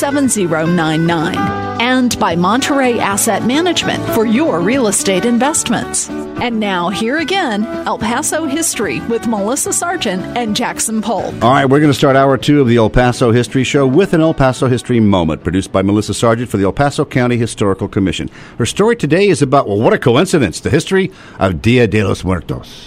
7099. And by Monterey Asset Management for your real estate investments. And now, here again, El Paso History with Melissa Sargent and Jackson Polk. All right, we're going to start hour 2 of the El Paso History Show with an El Paso History Moment produced by Melissa Sargent for the El Paso County Historical Commission. Her story today is about, well, what a coincidence, the history of Dia de los Muertos.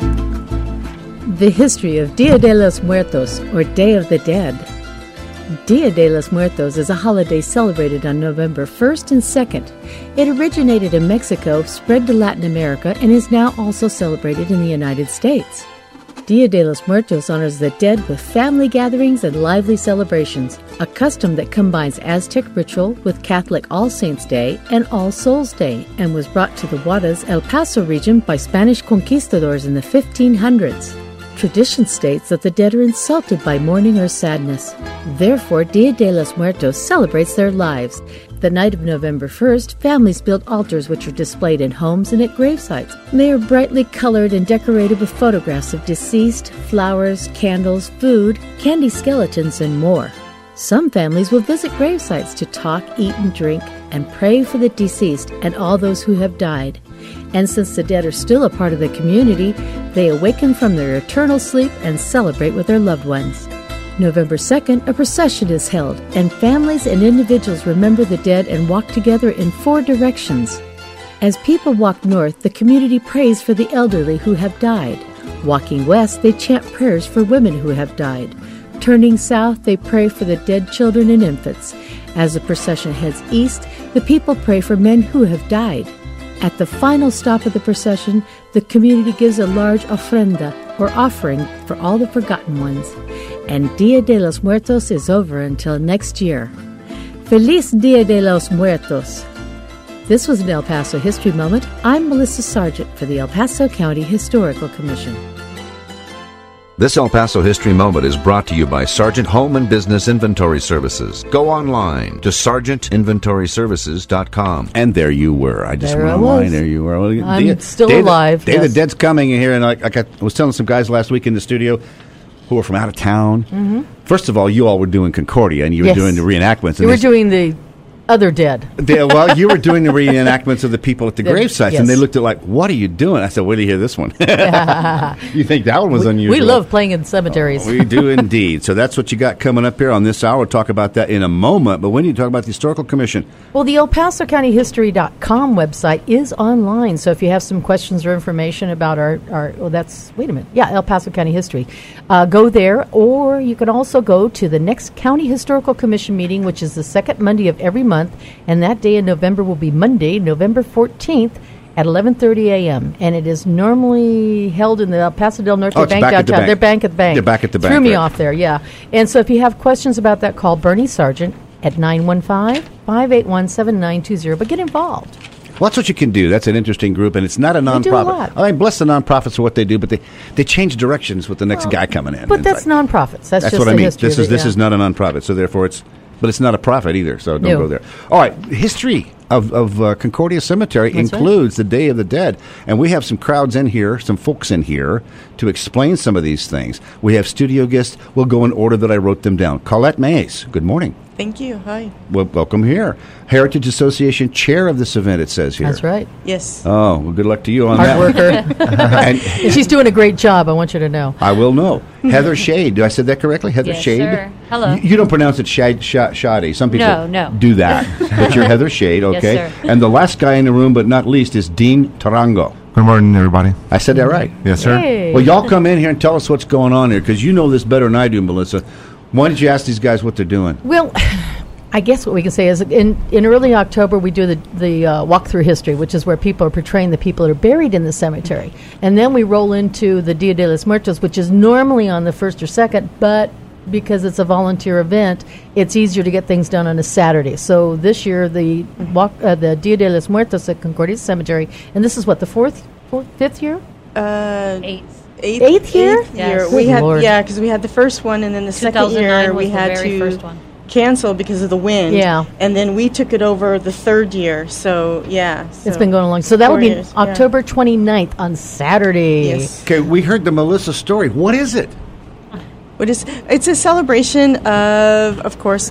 The history of Dia de los Muertos, or Day of the Dead. Dia de los Muertos is a holiday celebrated on November 1st and 2nd. It originated in Mexico, spread to Latin America, and is now also celebrated in the United States. Dia de los Muertos honors the dead with family gatherings and lively celebrations, a custom that combines Aztec ritual with Catholic All Saints' Day and All Souls' Day, and was brought to the Juarez, El Paso region by Spanish conquistadors in the 1500s. Tradition states that the dead are insulted by mourning or sadness. Therefore, Dia de los Muertos celebrates their lives. The night of November 1st, families build altars which are displayed in homes and at gravesites. They are brightly colored and decorated with photographs of deceased, flowers, candles, food, candy skeletons, and more. Some families will visit gravesites to talk, eat, and drink, and pray for the deceased and all those who have died. And since the dead are still a part of the community, they awaken from their eternal sleep and celebrate with their loved ones. November 2nd, a procession is held, and families and individuals remember the dead and walk together in 4 directions. As people walk north, the community prays for the elderly who have died. Walking west, they chant prayers for women who have died. Turning south, they pray for the dead children and infants. As the procession heads east, the people pray for men who have died. At the final stop of the procession, the community gives a large ofrenda, or offering, for all the forgotten ones. And Dia de los Muertos is over until next year. Feliz Dia de los Muertos! This was an El Paso History Moment. I'm Melissa Sargent for the El Paso County Historical Commission. This El Paso History Moment is brought to you by Sargent Home and Business Inventory Services. Go online to sargentinventoryservices.com. And there you were. I just went online. There you were. Well, I'm still alive. Day of the Dead's coming in here, and like I was telling some guys last week in the studio who were from out of town. Mm-hmm. First of all, you all were doing Concordia, and you were doing the reenactments. You were doing the other dead. Well, you were doing the reenactments of the people at the gravesites, and they looked at like, what are you doing? I said, wait till you hear this one. You think that one was unusual? We love playing in cemeteries. We do indeed. So that's what you got coming up here on this hour. We'll talk about that in a moment. But when you talk about the Historical Commission. Well, the El Paso County History.com website is online. So if you have some questions or information about El Paso County History, go there. Or you can also go to the next County Historical Commission meeting, which is the second Monday of every month, and that day in November will be Monday, November 14th at 11:30 a.m. And it is normally held in the El Paso del Norte Bank downtown. They're back at the bank. They're back at the bank. Threw me off there, yeah. And so if you have questions about that, call Bernie Sargent at 915-581-7920. But get involved. Well, that's what you can do. That's an interesting group, and it's not a nonprofit. They do a lot. I mean, bless the nonprofits for what they do, but they change directions with the next guy coming in. But that's nonprofits. That's just what I mean. This is not a nonprofit, so therefore it's not a profit either. So don't go there. All right, history of Concordia Cemetery includes the Day of the Dead, and we have some crowds in here, some folks in here to explain some of these things. We have studio guests. We'll go in order that I wrote them down. Colette Mays, good morning. Thank you. Hi. Well, welcome here. Heritage Association chair of this event, it says here. That's right. Yes. Oh, well, good luck to you on Hard that. worker. and she's doing a great job, I want you to know. I will know. Heather Shade. Did I say that correctly? Heather Shade? Sir. Hello. You don't pronounce it Shadi. Some people no. do that. But you're Heather Shade, okay? Yes, sir. And the last guy in the room, but not least, is Dean Tarango. Good morning, everybody. I said that right? Yes, sir. Hey. Well, y'all come in here and tell us what's going on here, because you know this better than I do, Melissa. Why don't you ask these guys what they're doing? Well, I guess what we can say is in early October we do the walk through history, which is where people are portraying the people that are buried in the cemetery. And then we roll into the Dia de los Muertos, which is normally on the 1st or 2nd, but because it's a volunteer event, it's easier to get things done on a Saturday. So this year the Dia de los Muertos at Concordia Cemetery, and this is what, the fifth year? Eighth year? Yes. We had because we had the first one, and then the second year we had to cancel because of the wind. Yeah. And then we took it over the third year. So, it's been going along. So that would be October 29th on Saturday. Yes. Okay, we heard the Melissa story. What is it? It's a celebration of course,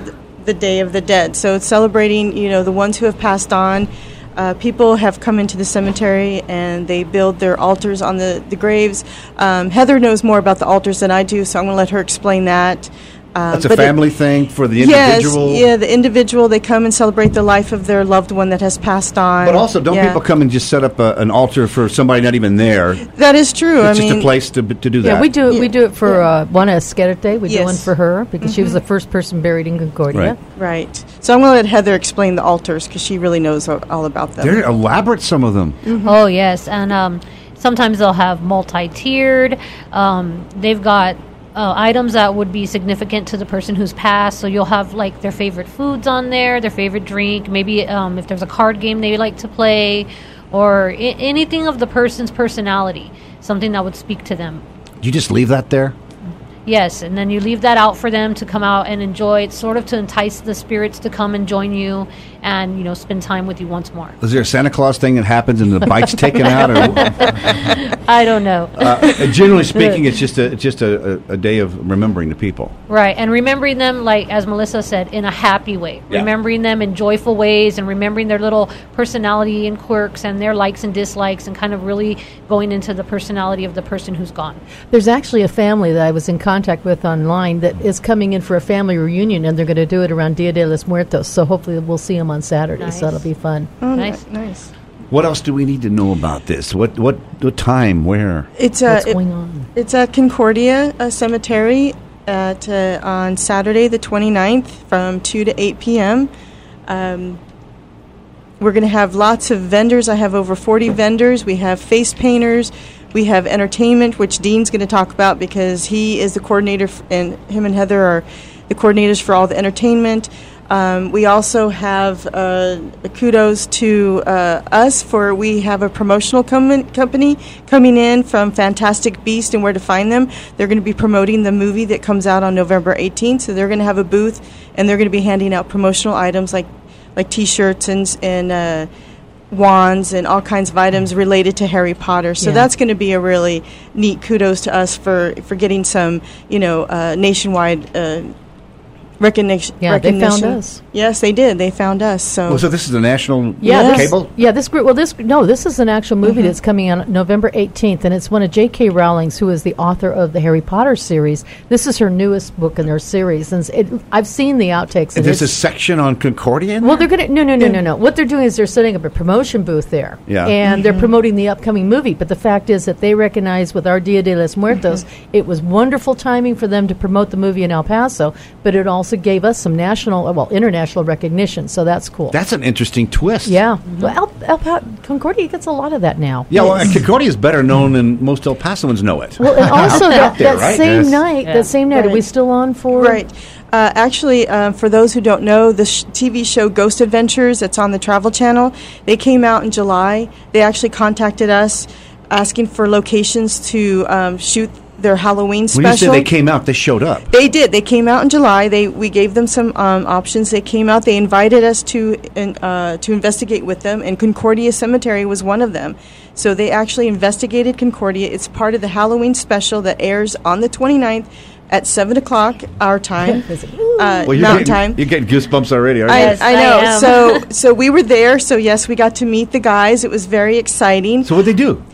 the Day of the Dead. So it's celebrating, the ones who have passed on. People have come into the cemetery and they build their altars on the graves. Heather knows more about the altars than I do, so I'm going to let her explain that. That's a family thing for the individual? Yes, yeah, the individual. They come and celebrate the life of their loved one that has passed on. But also, don't people come and just set up an altar for somebody not even there? That is true. It's just a place to do that. Yeah, we do. We do it for Juana Esquerete. We do one for her because she was the first person buried in Concordia. Right. So I'm going to let Heather explain the altars because she really knows all about them. They're elaborate, some of them. Mm-hmm. Oh, yes. And sometimes they'll have multi-tiered. They've got items that would be significant to the person who's passed. So you'll have like their favorite foods on there, their favorite drink, maybe if there's a card game they like to play, or anything of the person's personality, something that would speak to them. You just leave that there? Yes, and then you leave that out for them to come out and enjoy it, sort of to entice the spirits to come and join you and, spend time with you once more. Is there a Santa Claus thing that happens and the bike's taken out? Or I don't know. Generally speaking, it's just a day of remembering the people. Right, and remembering them, like as Melissa said, in a happy way. Yeah. Remembering them in joyful ways and remembering their little personality and quirks and their likes and dislikes and kind of really going into the personality of the person who's gone. There's actually a family that I was in contact with online that is coming in for a family reunion, and they're going to do it around Dia de los Muertos, so hopefully we'll see them on Saturday. Nice. So that'll be fun. Oh, nice. What else do we need to know about this? What time, where? What's going on? It's at Concordia Cemetery on Saturday the 29th from 2 to 8 p.m. We're going to have lots of vendors. I have over 40 vendors. We have face painters. We have entertainment, which Dean's going to talk about because he is the coordinator, and him and Heather are the coordinators for all the entertainment. We also have kudos to us we have a promotional company coming in from Fantastic Beast and Where to Find Them. They're going to be promoting the movie that comes out on November 18th. So they're going to have a booth, and they're going to be handing out promotional items like T-shirts and wands and all kinds of items related to Harry Potter. So that's going to be a really neat kudos to us for getting some, nationwide recognition. Yeah, they found us. Yes, they did. They found us. So this is a national cable? Yeah, this group. Well, this is an actual movie that's coming out November 18th, and it's one of J.K. Rowling's, who is the author of the Harry Potter series. This is her newest book in their series, and I've seen the outtakes. Is this a section on Concordia? Well, they're going to no. What they're doing is they're setting up a promotion booth there, and they're promoting the upcoming movie. But the fact is that they recognize with our Dia de los Muertos, it was wonderful timing for them to promote the movie in El Paso, but it also gave us some international recognition, so that's cool. That's an interesting twist. Yeah. Well, Concordia gets a lot of that now. Yeah, well, Concordia is better known than most El Pasoans know it. Well, and also that same night, are we still on for? Right. Actually, for those who don't know, the TV show Ghost Adventures that's on the Travel Channel, they came out in July. They actually contacted us asking for locations to shoot their Halloween special. When you say they came out, they showed up. They did. They came out in July. We gave them some options. They came out. They invited us to investigate with them, and Concordia Cemetery was one of them. So they actually investigated Concordia. It's part of the Halloween special that airs on the 29th at 7 o'clock our time, Mountain Time. You're getting goosebumps already, aren't you? Yes, I know. So we were there. So yes, we got to meet the guys. It was very exciting. So what did they do?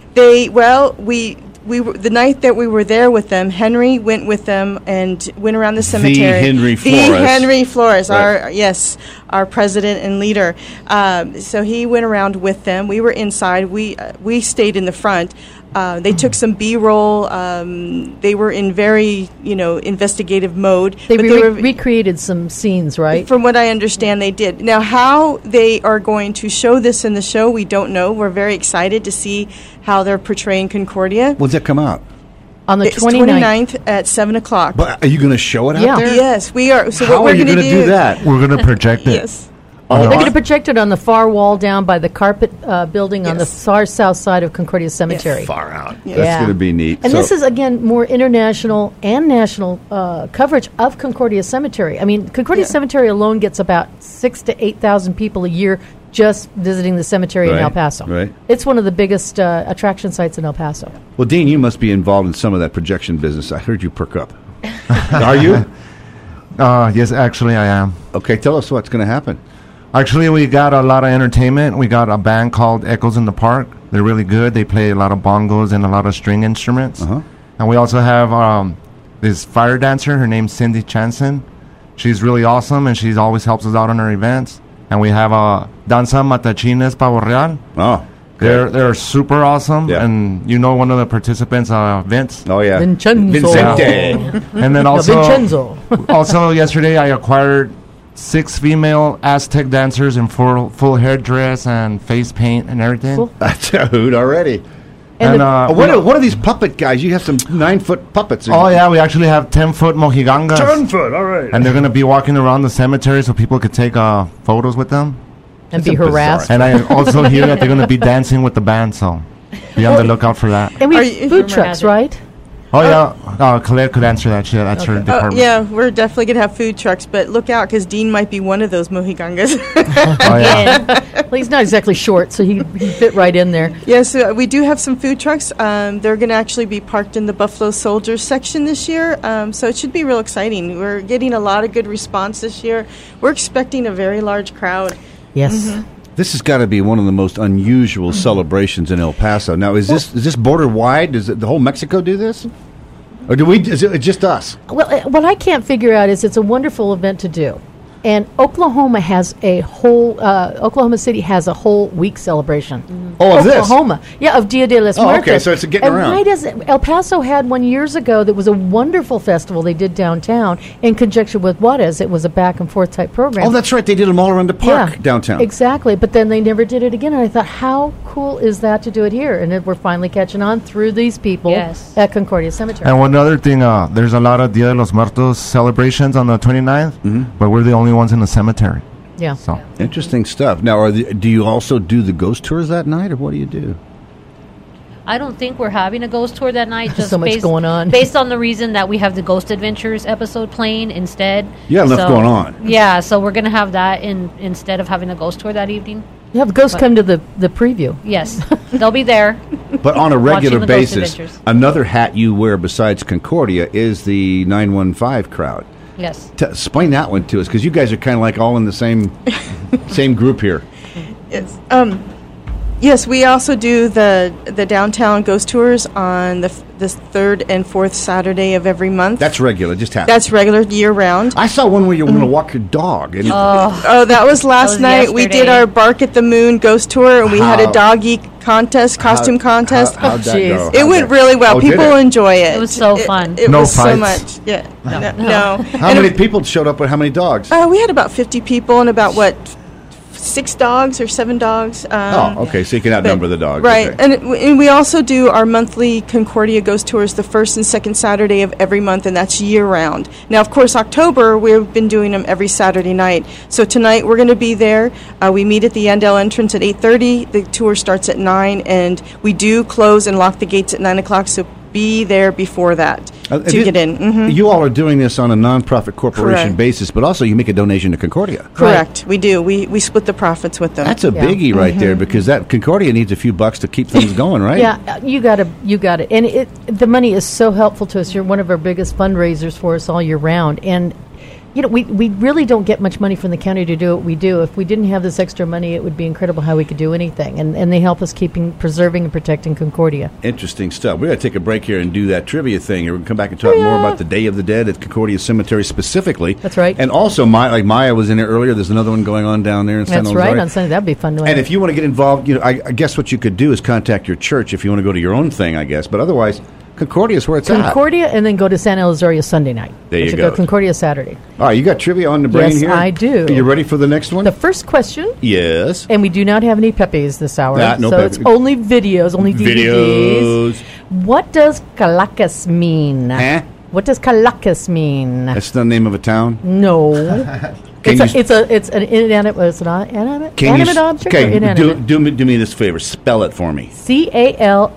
We were, the night that we were there with them, Henry went with them and went around the cemetery. The Henry Flores, right. our president and leader. So he went around with them. We were inside. We stayed in the front. They took some B-roll. They were in very, investigative mode. They recreated some scenes, right? From what I understand, they did. Now, how they are going to show this in the show, we don't know. We're very excited to see how they're portraying Concordia. When's that come out? On the 29th at 7 o'clock. But are you going to show it out there? Yes, we are. So how what are you going to do that? We're going to project it. Yes. They're going to project it on the far wall down by the carpet building on the far south side of Concordia Cemetery. Yes. Far out. Yes. That's going to be neat. And this is, again, more international and national coverage of Concordia Cemetery. I mean, Concordia Cemetery alone gets about 6,000 to 8,000 people a year just visiting the cemetery in El Paso. Right. It's one of the biggest attraction sites in El Paso. Well, Dean, you must be involved in some of that projection business. I heard you perk up. Are you? Yes, actually, I am. Okay, tell us what's going to happen. Actually, we got a lot of entertainment. We got a band called Echoes in the Park. They're really good. They play a lot of bongos and a lot of string instruments. Uh-huh. And we also have this fire dancer. Her name's Cindy Chanson. She's really awesome, and she always helps us out on our events. And we have Danza Matachines Pavo Real. Oh, they're super awesome. Yeah. And you know one of the participants, Vince. oh yeah, Vincenzo. Vincente. And then also, Vincenzo. also yesterday I acquired 6 female Aztec dancers in full hairdress and face paint and everything. Cool. That's a hoot already. And What are these puppet guys? You have some 9-foot puppets. Oh yeah, we actually have 10-foot mojigangas. 10-foot. All right. And they're going to be walking around the cemetery so people could take photos with them. and be That's a harassed. bizarre- And I also hear that they're going to be dancing with the band, so be on the lookout for that. And we Are have you- food Rumor trucks, has it. right? Oh yeah, Claire could answer that. That's her department. Yeah, we're definitely going to have food trucks, but look out because Dean might be one of those mojigangas. Oh, yeah. Well, he's not exactly short, so he fit right in there. Yes, we do have some food trucks. They're going to actually be parked in the Buffalo Soldiers section this year, so it should be real exciting. We're getting a lot of good response this year. We're expecting a very large crowd. Yes. This has got to be one of the most unusual celebrations in El Paso. Now, is this border wide? Does the whole Mexico do this, or is it just us? Well, what I can't figure out is it's a wonderful event to do. And Oklahoma City has a whole week celebration. Oh, of this? Oklahoma. Yeah, of Dia de los Oh, Muertos. okay, so it's getting and around. Why does El Paso had one years ago that was a wonderful festival they did downtown in conjunction with Juarez. It was a back and forth type program. Oh, that's right. They did them all around the park downtown. Exactly, but then they never did it again. And I thought, how cool is that to do it here? And we're finally catching on through these people Yes. at Concordia Cemetery. And one other thing, there's a lot of Dia de los Muertos celebrations on the 29th, but we're the only ones in the cemetery. Yeah. So Interesting stuff. Now, do you also do the ghost tours that night, or what do you do? I don't think we're having a ghost tour that night. Just So much based, going on. Based on the reason that we have the Ghost Adventures episode playing instead. You got enough going on. Yeah, so we're going to have that instead of having a ghost tour that evening. You have ghosts come to the preview. Yes, they'll be there. But on a regular Watching the Ghost basis, Adventures. another hat you wear besides Concordia is the 915 crowd. Yes. Explain that one to us, because you guys are kind of like all in the same group here. Yes. Yes, we also do the downtown ghost tours on the third and fourth Saturday of every month. That's regular, just happens. That's regular year round. I saw one where you were going to walk your dog. And Oh, that was last was night. We did yesterday. our Bark at the Moon ghost tour, and we had How- a doggy contest, costume contest. How'd that Jeez. go? It How'd went that- really well. Oh, did People it? enjoy it. It was so fun. It No was so fights? much. Yeah. No. How many people showed up with how many dogs? We had about 50 people and about 6 dogs or 7 dogs. Okay, so you can outnumber the dogs. Right, Okay. and we also do our monthly Concordia Ghost Tours the first and second Saturday of every month, and that's year-round. Now, of course, October, we've been doing them every Saturday night. So tonight, we're going to be there. We meet at the Yandell entrance at 8:30. The tour starts at 9, and we do close and lock the gates at 9 o'clock, so be there before that to get in. Mhm. You all are doing this on a nonprofit corporation Correct. basis, but also you make a donation to Concordia. Correct, we do. We split the profits with them. That's a Yeah. biggie right there, because that Concordia needs a few bucks to keep things going, right? Yeah, you got it. And the money is so helpful to us. You're one of our biggest fundraisers for us all year round. And, you know, we really don't get much money from the county to do what we do. If we didn't have this extra money, it would be incredible how we could do anything. And they help us preserving and protecting Concordia. Interesting stuff. We're going to take a break here and do that trivia thing. We're going to come back and talk more about the Day of the Dead at Concordia Cemetery specifically. That's right. And also, Maya was in there earlier. There's another one going on down there in San That's Jose. right, on Sunday. That'd be fun to And if you want to get involved, I guess what you could do is contact your church if you want to go to your own thing, I guess. But otherwise, Concordia is where it's at. Concordia, and then go to San Elizorio Sunday night. There you But go. Concordia Saturday. All right, you got trivia on the brain Yes, here? I do. Are you ready for the next one? The first question, Yes. and we do not have any Pepes this hour, No so Pepe. it's only videos, only DVDs. Videos. What does Calacas mean? Huh? What does Calacas mean? That's the name of a town? No. Can It's an inanimate. It's not animate. Can Animate you, object or okay, inanimate? do me this favor. Spell it for me. Calacas.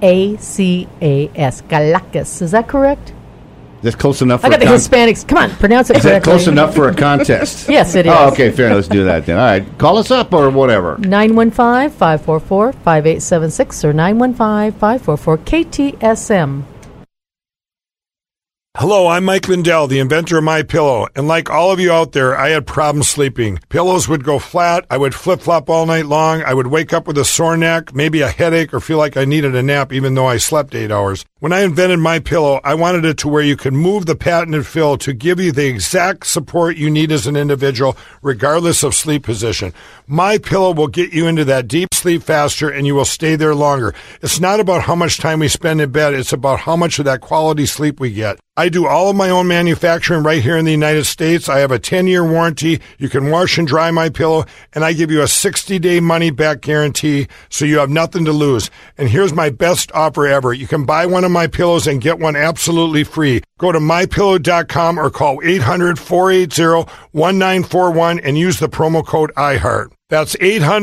Calacas. Is that correct? That's close enough for I got the a Hispanics. Come on, pronounce it Is that correctly. close enough for a contest? Yes, it is. Oh, okay, fair. Let's do that then. All right. Call us up or whatever. 915-544-5876 or 915-544-KTSM. Hello, I'm Mike Lindell, the inventor of MyPillow, and like all of you out there, I had problems sleeping. Pillows would go flat, I would flip-flop all night long, I would wake up with a sore neck, maybe a headache, or feel like I needed a nap even though I slept 8 hours. When I invented MyPillow, I wanted it to where you could move the patented fill to give you the exact support you need as an individual, regardless of sleep position. MyPillow will get you into that deep sleep faster, and you will stay there longer. It's not about how much time we spend in bed, it's about how much of that quality sleep we get. I do all of my own manufacturing right here in the United States. I have a 10-year warranty. You can wash and dry my pillow, and I give you a 60-day money-back guarantee, so you have nothing to lose. And here's my best offer ever. You can buy one of my pillows and get one absolutely free. Go to MyPillow.com or call 800-480-1941 and use the promo code iHeart. That's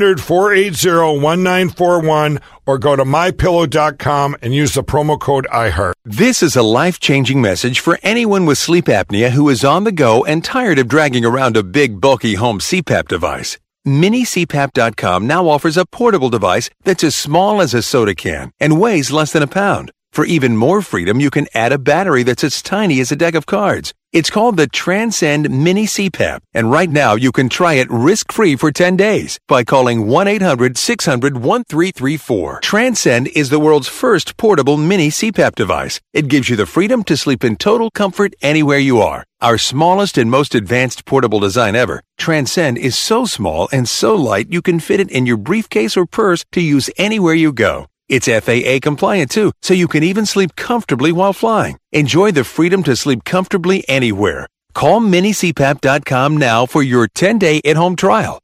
800-480-1941 or go to MyPillow.com and use the promo code iHeart. This is a life-changing message for anyone with sleep apnea who is on the go and tired of dragging around a big, bulky home CPAP device. MiniCPAP.com now offers a portable device that's as small as a soda can and weighs less than a pound. For even more freedom, you can add a battery that's as tiny as a deck of cards. It's called the Transcend Mini CPAP, and right now you can try it risk-free for 10 days by calling 1-800-600-1334. Transcend is the world's first portable mini CPAP device. It gives you the freedom to sleep in total comfort anywhere you are. Our smallest and most advanced portable design ever, Transcend is so small and so light you can fit it in your briefcase or purse to use anywhere you go. It's FAA compliant too, so you can even sleep comfortably while flying. Enjoy the freedom to sleep comfortably anywhere. Call minicpap.com now for your 10-day at-home trial.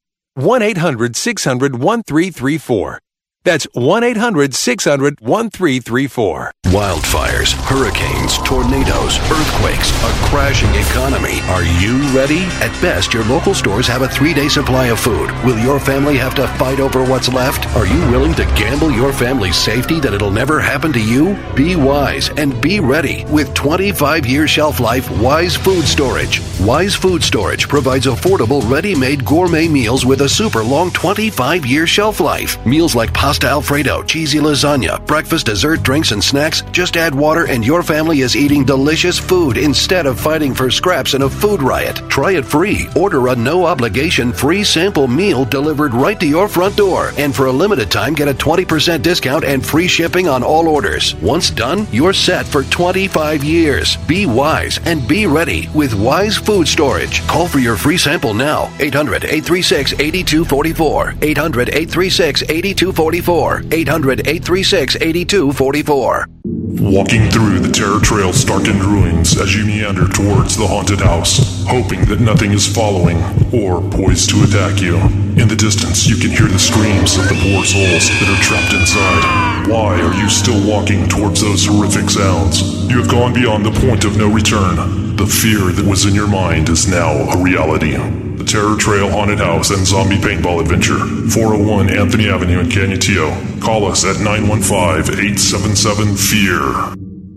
1-800-600-1334. That's 1-800-600-1334. Wildfires, hurricanes, tornadoes, earthquakes, a crashing economy. Are you ready? At best, your local stores have a 3-day supply of food. Will your family have to fight over what's left? Are you willing to gamble your family's safety that it'll never happen to you? Be wise and be ready with 25-year shelf life Wise Food Storage. Wise Food Storage provides affordable, ready-made gourmet meals with a super long 25-year shelf life. Meals like pasta Alfredo, cheesy lasagna, breakfast, dessert, drinks, and snacks. Just add water and your family is eating delicious food instead of fighting for scraps in a food riot. Try it free. Order a no-obligation free sample meal delivered right to your front door. And for a limited time, get a 20% discount and free shipping on all orders. Once done, you're set for 25 years. Be wise and be ready with Wise Food Storage. Call for your free sample now. 800-836-8244. 800-836-8244. 800-836-8244. Walking through the Terror Trail's darkened ruins as you meander towards the haunted house, hoping that nothing is following or poised to attack you. In the distance, you can hear the screams of the poor souls that are trapped inside. Why are you still walking towards those horrific sounds? You have gone beyond the point of no return. The fear that was in your mind is now a reality. The Terror Trail Haunted House and Zombie Paintball Adventure, 401 Anthony Avenue in Canutillo. Call us at 915-877-FEAR.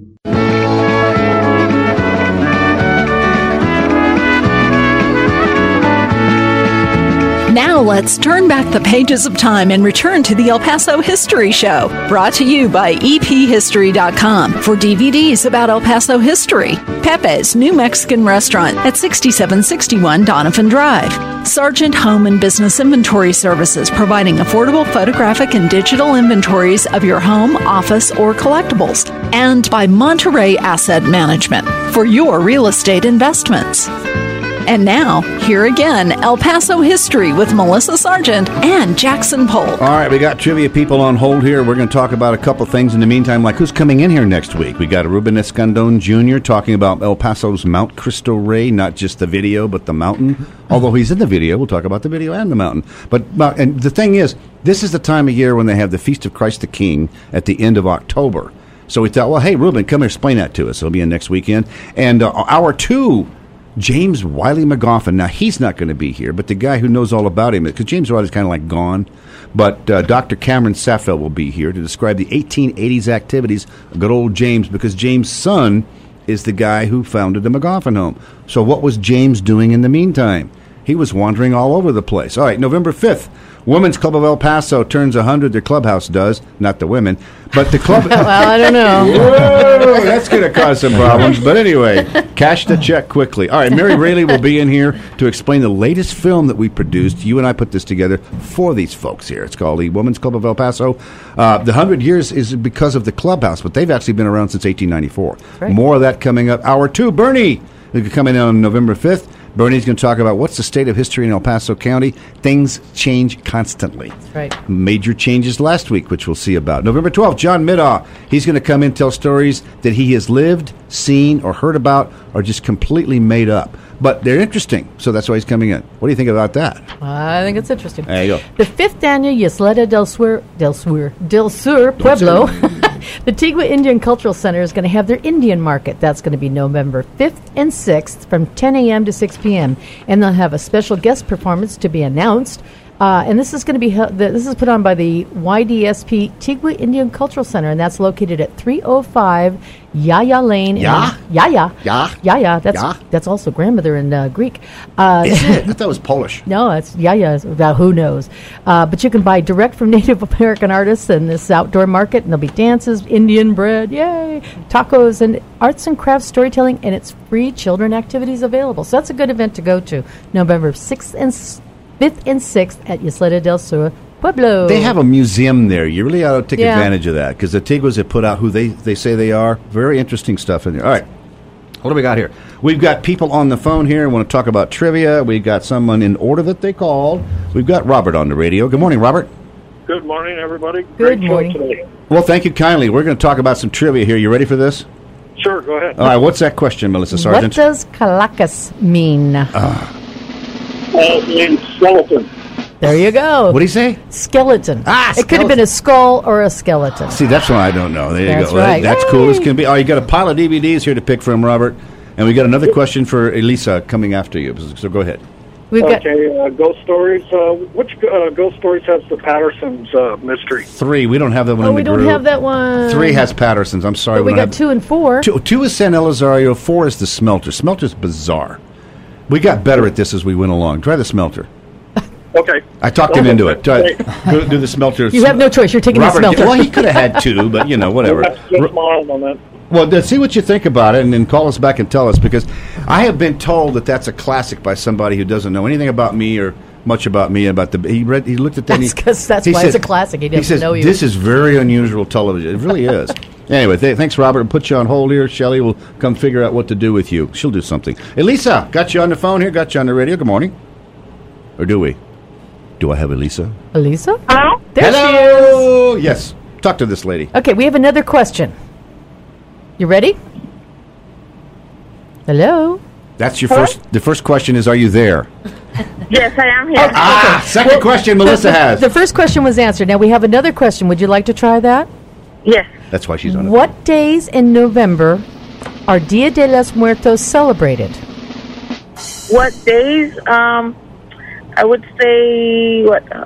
Now let's turn back the pages of time and return to the El Paso History Show, brought to you by EPHistory.com for DVDs about El Paso history. Pepe's New Mexican Restaurant at 6761 Donovan Drive. Sargent Home and Business Inventory Services, providing affordable photographic and digital inventories of your home, office, or collectibles. And by Monterey Asset Management for your real estate investments. And now, here again, El Paso History with Melissa Sargent and Jackson Polk. All right, we got trivia people on hold here. We're going to talk about a couple things in the meantime, like who's coming in here next week. We got Ruben Escandon Jr. talking about El Paso's Mount Cristo Rey, not just the video, but the mountain. Although he's in the video, we'll talk about the video and the mountain. But and the thing is, this is the time of year when they have the Feast of Christ the King at the end of October. So we thought, well, hey, Ruben, come here, explain that to us. It'll be in next weekend. And hour 2, James Wiley McGoffin. Now, he's not going to be here, but the guy who knows all about him, because James Wiley's kind of like gone, but Dr. Cameron Saffel will be here to describe the 1880s activities of good old James, because James' son is the guy who founded the McGoffin home. So what was James doing in the meantime? He was wandering all over the place. All right, November 5th. Women's Club of El Paso turns 100. Their clubhouse does, not the women. But the club... Well, I don't know. Whoa, that's going to cause some problems. But anyway, cash the check quickly. All right, Mary Rayleigh will be in here to explain the latest film that we produced. You and I put this together for these folks here. It's called the Women's Club of El Paso. The 100 years is because of the clubhouse, but they've actually been around since 1894. Right. More of that coming up. Hour 2, Bernie is coming in on November 5th. Bernie's going to talk about what's the state of history in El Paso County. Things change constantly. That's right. Major changes last week, which we'll see about. November 12th, John Middaugh. He's going to come in and tell stories that he has lived, seen, or heard about, or just completely made up. But they're interesting, so that's why he's coming in. What do you think about that? I think it's interesting. There you go. The 5th annual Ysleta del Sur Pueblo, the Tigua Indian Cultural Center is going to have their Indian market. That's going to be November 5th and 6th from 10 a.m. to 6 p.m. And they'll have a special guest performance to be announced. And this is going to be this is put on by the YDSP Tigua Indian Cultural Center, and that's located at 305 Yaya Lane. Yaya. That's also grandmother in Greek. Is it? I thought that was Polish. No, it's Yaya. Who knows? But you can buy direct from Native American artists in this outdoor market, and there'll be dances, Indian bread, yay, tacos, and arts and crafts storytelling, and it's free children activities available. So that's a good event to go to. November 5th and 6th at Ysleta del Sur Pueblo. They have a museum there. You really ought to take advantage of that, because the Tiguas have put out who they say they are. Very interesting stuff in there. All right. What do we got here? We've got people on the phone here. We want to talk about trivia. We've got someone in order that they called. We've got Robert on the radio. Good morning, Robert. Good morning, everybody. Good morning. Today. Well, thank you kindly. We're going to talk about some trivia here. You ready for this? Sure, go ahead. All right. What's that question, Melissa Sargent? What does Calacas mean? It means skeleton. There you go. What do you say? Skeleton. Skeleton. It could have been a skull or a skeleton. See, that's what I don't know. There you That's go. right. That's cool as can be. Oh, you got a pile of DVDs here to pick from, Robert. And we got another question for Elisa coming after you. So go ahead. We've got Ghost Stories. Which Ghost Stories has the Patterson's mystery? 3. We don't have that one in the group. we don't have that one. 3 has Patterson's. I'm sorry. But we got 2 and 4. 2 is San Elizario. 4 is the Smelter. Smelter's bizarre. We got better at this as we went along. Try the Smelter. Okay. I talked him into it. Do the Smelter. You have no choice. You're taking Robert, the Smelter. Well, he could have had 2, but, whatever. That's just mild on that. Well, see what you think about it, and then call us back and tell us, because I have been told that that's a classic by somebody who doesn't know anything about me or much about me. He looked at that. That's why it's a classic. He doesn't know you. This is very unusual television. It really is. Anyway, thanks, Robert. We'll put you on hold here. Shelley will come figure out what to do with you. She'll do something. Elisa, got you on the phone here. Got you on the radio. Good morning. Or do we? Do I have Elisa? Elisa? Hello? There she is. Yes. Talk to this lady. Okay, we have another question. You ready? Hello? That's your first. The first question is, are you there? Yes, I am here. Second question Melissa has. The first question was answered. Now we have another question. Would you like to try that? Yes. That's why she's on it. What days in November are Dia de los Muertos celebrated? What days? I would say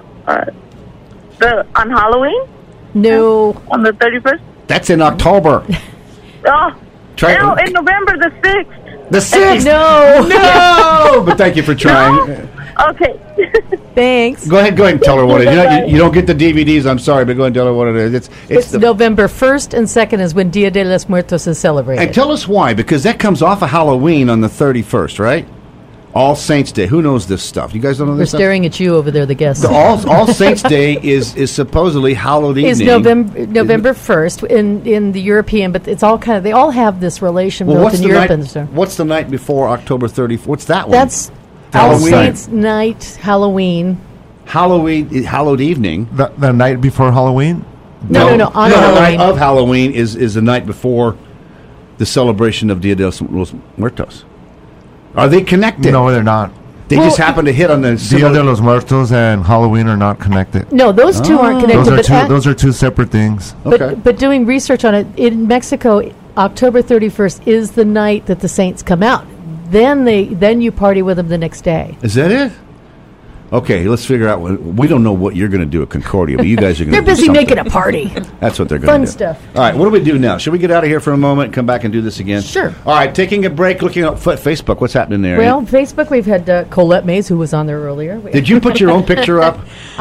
on Halloween. No. On the 31st. That's in October. In November the 6th. The 6th. No. But thank you for trying. No? Okay. Thanks. Go ahead and tell her what it is. You don't get the DVDs. I'm sorry, but go ahead and tell her what it is. It's November 1st and 2nd is when Dia de los Muertos is celebrated. And tell us why, because that comes off of Halloween on the 31st, right? All Saints Day. Who knows this stuff? You guys don't know this stuff? We're staring at you over there, the guests. All Saints Day is supposedly hallowed evening. It's November 1st in the European, but it's all kind of, they all have this relation both in Europe and so. What's the night before October 30th? What's that one? That's All Saints Night, Halloween. Hallowed evening. The night before Halloween? No, on Halloween. The night of Halloween is the night before the celebration of Dia de los Muertos. Are they connected? No, they're not. They just happen to hit on the Dia de los Muertos and Halloween are not connected. No, those two aren't connected. Those are two separate things. But doing research on it, in Mexico, October 31st is the night that the saints come out. Then you party with them the next day. Is that it? Okay, let's figure out. We don't know what you're going to do at Concordia, but you guys are going to do They're busy something. making a party. That's what they're going to do. Fun stuff. All right, what do we do now? Should we get out of here for a moment, come back and do this again? Sure. All right, taking a break, looking at Facebook. What's happening there? Well, Facebook, we've had Colette Mays, who was on there earlier. Did you put your own picture up?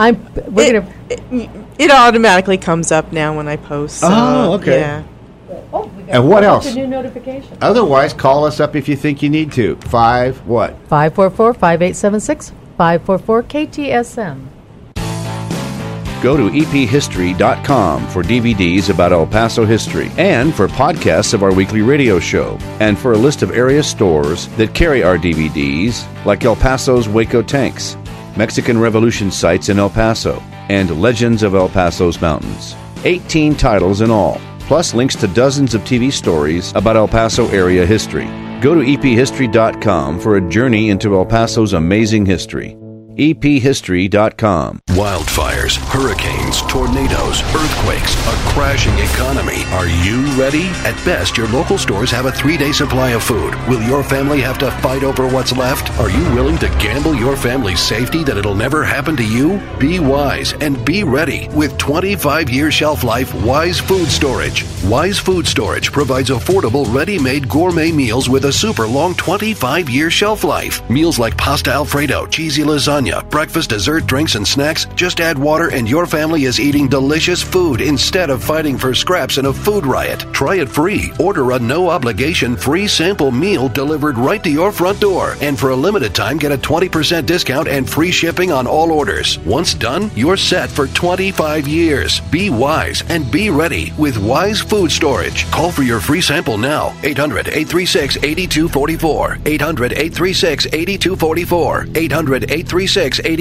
It automatically comes up now when I post. So, okay. Yeah. Oh, we got And what a else? bunch of new notifications. Otherwise, call us up if you think you need to. 544-5876, 544-KTSM. Go to ephistory.com for DVDs about El Paso history and for podcasts of our weekly radio show and for a list of area stores that carry our DVDs like El Paso's Waco Tanks, Mexican Revolution sites in El Paso, and Legends of El Paso's Mountains. 18 titles in all, plus links to dozens of TV stories about El Paso area history. Go to ephistory.com for a journey into El Paso's amazing history. ephistory.com. Wildfires, hurricanes, tornadoes, earthquakes, a crashing economy. Are you ready? At best, your local stores have a 3-day supply of food. Will your family have to fight over what's left? Are you willing to gamble your family's safety that it'll never happen to you? Be wise and be ready with 25-year shelf life Wise Food Storage. Wise Food Storage provides affordable, ready-made gourmet meals with a super long 25-year shelf life. Meals like pasta Alfredo, cheesy lasagna, breakfast, dessert, drinks, and snacks. Just add water and your family is eating delicious food instead of fighting for scraps in a food riot. Try it free. Order a no-obligation free sample meal delivered right to your front door. And for a limited time, get a 20% discount and free shipping on all orders. Once done, you're set for 25 years. Be wise and be ready with Wise Food Storage. Call for your free sample now. 800-836-8244. 800-836-8244. 800-836-8244.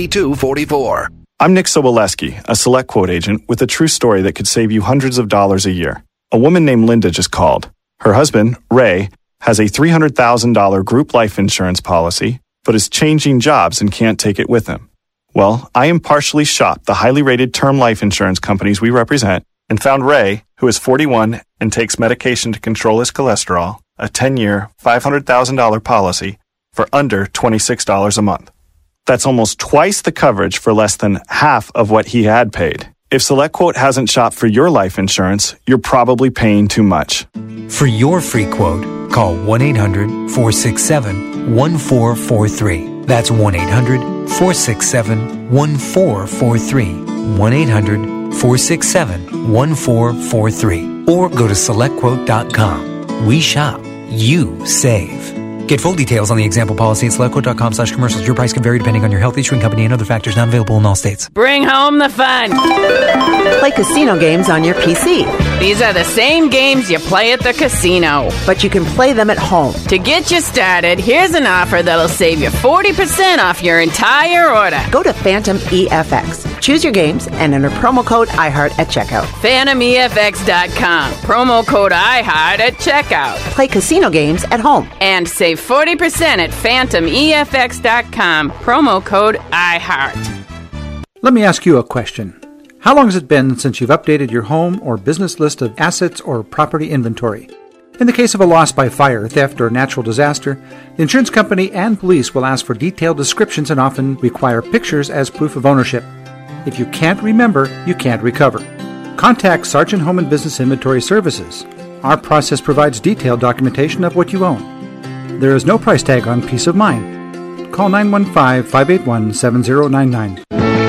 I'm Nick Soboleski, a Select Quote agent with a true story that could save you hundreds of dollars a year. A woman named Linda just called. Her husband, Ray, has a $300,000 group life insurance policy, but is changing jobs and can't take it with him. Well, I impartially shopped the highly rated term life insurance companies we represent and found Ray, who is 41 and takes medication to control his cholesterol, a 10-year, $500,000 policy for under $26 a month. That's almost twice the coverage for less than half of what he had paid. If SelectQuote hasn't shopped for your life insurance, you're probably paying too much. For your free quote, call 1-800-467-1443. That's 1-800-467-1443. 1-800-467-1443. Or go to SelectQuote.com. We shop. You save. Get full details on the example policy at SelectQuote.com/commercials. Your price can vary depending on your health, issuing company, and other factors not available in all states. Bring home the fun. Play casino games on your PC. These are the same games you play at the casino, but you can play them at home. To get you started, here's an offer that'll save you 40% off your entire order. Go to Phantom EFX. Choose your games and enter promo code iHeart at checkout. PhantomEFX.com. Promo code iHeart at checkout. Play casino games at home. And save 40% at PhantomEFX.com. Promo code iHeart. Let me ask you a question. How long has it been since you've updated your home or business list of assets or property inventory? In the case of a loss by fire, theft, or natural disaster, the insurance company and police will ask for detailed descriptions and often require pictures as proof of ownership. If you can't remember, you can't recover. Contact Sargent Home and Business Inventory Services. Our process provides detailed documentation of what you own. There is no price tag on peace of mind. Call 915-581-7099.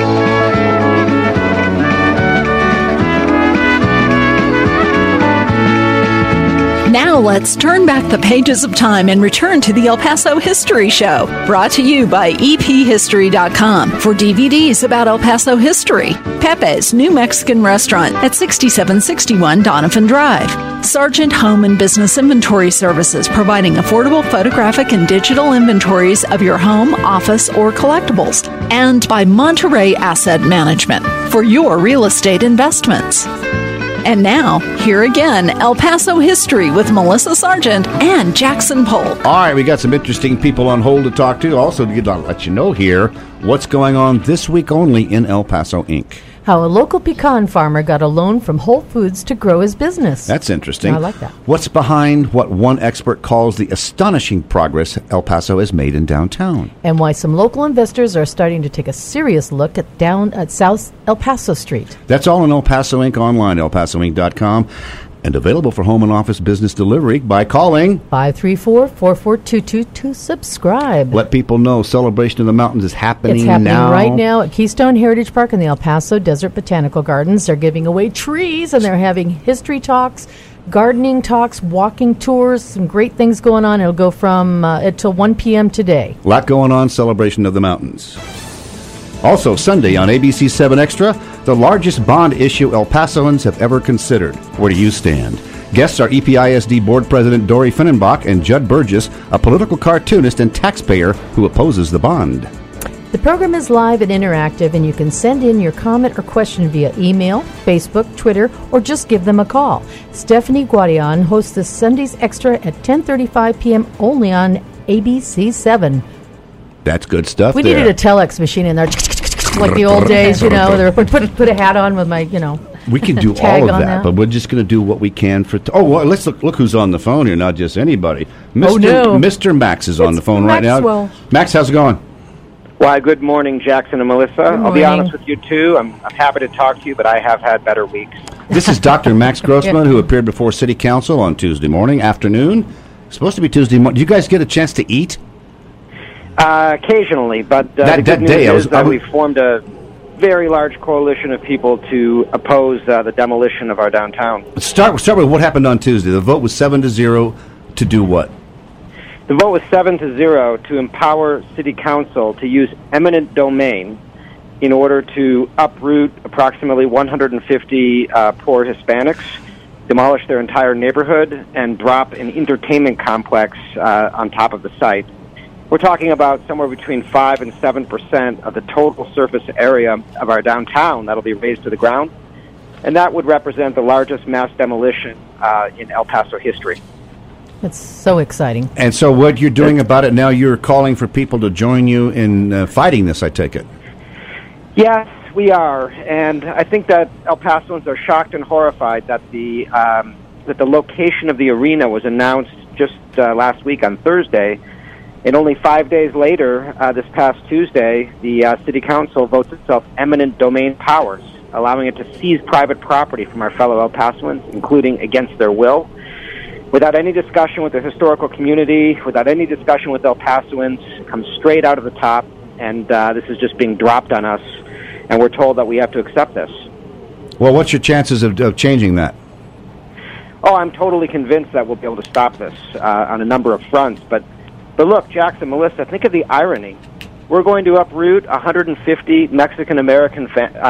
Now let's turn back the pages of time and return to the El Paso History Show, brought to you by ephistory.com for DVDs about El Paso history. Pepe's New Mexican Restaurant at 6761 Donovan Drive. Sargent Home and Business Inventory Services, providing affordable photographic and digital inventories of your home, office, or collectibles. And by Monterey Asset Management for your real estate investments. And now, here again, El Paso History with Melissa Sargent and Jackson Polk. All right, we got some interesting people on hold to talk to. Also, to let you know here what's going on this week only in El Paso Inc. How a local pecan farmer got a loan from Whole Foods to grow his business. That's interesting. I like that. What's behind what one expert calls the astonishing progress El Paso has made in downtown? And why some local investors are starting to take a serious look at South El Paso Street. That's all in El Paso Inc. online, elpasoinc.com. And available for home and office business delivery by calling 534-4422 to subscribe. Let people know Celebration of the Mountains is happening now. It's happening right now at Keystone Heritage Park in the El Paso Desert Botanical Gardens. They're giving away trees, and they're having history talks, gardening talks, walking tours, some great things going on. It'll go from until 1 p.m. today. A lot going on, Celebration of the Mountains. Also, Sunday on ABC 7 Extra, the largest bond issue El Pasoans have ever considered. Where do you stand? Guests are EPISD Board President Dory Finnenbach and Judd Burgess, a political cartoonist and taxpayer who opposes the bond. The program is live and interactive, and you can send in your comment or question via email, Facebook, Twitter, or just give them a call. Stephanie Guadian hosts this Sunday's Extra at 10:35 p.m. only on ABC 7. That's good stuff. We needed a telex machine in there, like the old days, you know. Put a hat on with my, We can do all of that, but we're just going to do what we can for. Well, let's look who's on the phone here. Not just anybody. Mr. Max is on the phone right now. Max, how's it going? Why, good morning, Jackson and Melissa. I'll be honest with you, too. I'm happy to talk to you, but I have had better weeks. This is Dr. Max Grossman, who appeared before City Council on Tuesday afternoon. It's supposed to be Tuesday morning. Did you guys get a chance to eat? Occasionally, but the good news is that we formed a very large coalition of people to oppose the demolition of our downtown. Start with what happened on Tuesday. The vote was 7-0 to do what? The vote was 7-0 to empower City Council to use eminent domain in order to uproot approximately 150 poor Hispanics, demolish their entire neighborhood, and drop an entertainment complex on top of the site. We're talking about somewhere between 5 and 7% of the total surface area of our downtown that'll be razed to the ground, and that would represent the largest mass demolition in El Paso history. That's so exciting. And so what you're doing about it now, you're calling for people to join you in fighting this, I take it? Yes, we are, and I think that El Pasoans are shocked and horrified that the location of the arena was announced just last week on Thursday. And only 5 days later, this past Tuesday, the City Council votes itself eminent domain powers, allowing it to seize private property from our fellow El Pasoans, including against their will, without any discussion with the historical community, without any discussion with El Pasoans. It comes straight out of the top, and this is just being dropped on us, and we're told that we have to accept this. Well, what's your chances of changing that? Oh, I'm totally convinced that we'll be able to stop this on a number of fronts, But look, Jackson, Melissa, think of the irony. We're going to uproot 150 Mexican Americans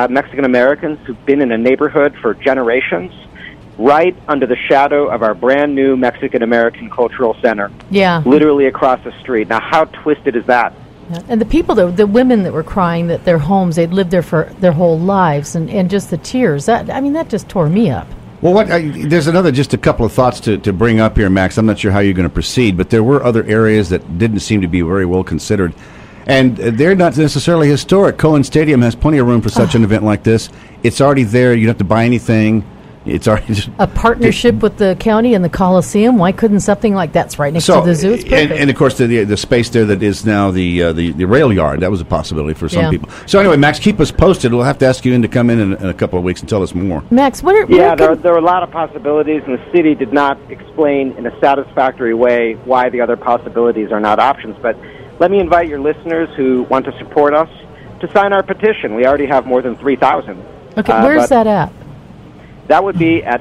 who've been in a neighborhood for generations, right under the shadow of our brand new Mexican American Cultural Center. Yeah. Literally across the street. Now, how twisted is that? And the people, the women that were crying that their homes, they'd lived there for their whole lives, and just the tears, that just tore me up. Well, there's just a couple of thoughts to bring up here, Max. I'm not sure how you're going to proceed, but there were other areas that didn't seem to be very well considered. And they're not necessarily historic. Cohen Stadium has plenty of room for such an event like this. It's already there. You don't have to buy anything. It's already just a partnership with the county and the Coliseum. Why couldn't something like that's right next to the zoo? It's perfect. And of course, the space there that is now the rail yard, that was a possibility for some people. So anyway, Max, keep us posted. We'll have to ask you to come in a couple of weeks and tell us more. Max, there are a lot of possibilities, and the city did not explain in a satisfactory way why the other possibilities are not options. But let me invite your listeners who want to support us to sign our petition. We already have more than 3,000. Okay, where's that at? That would be at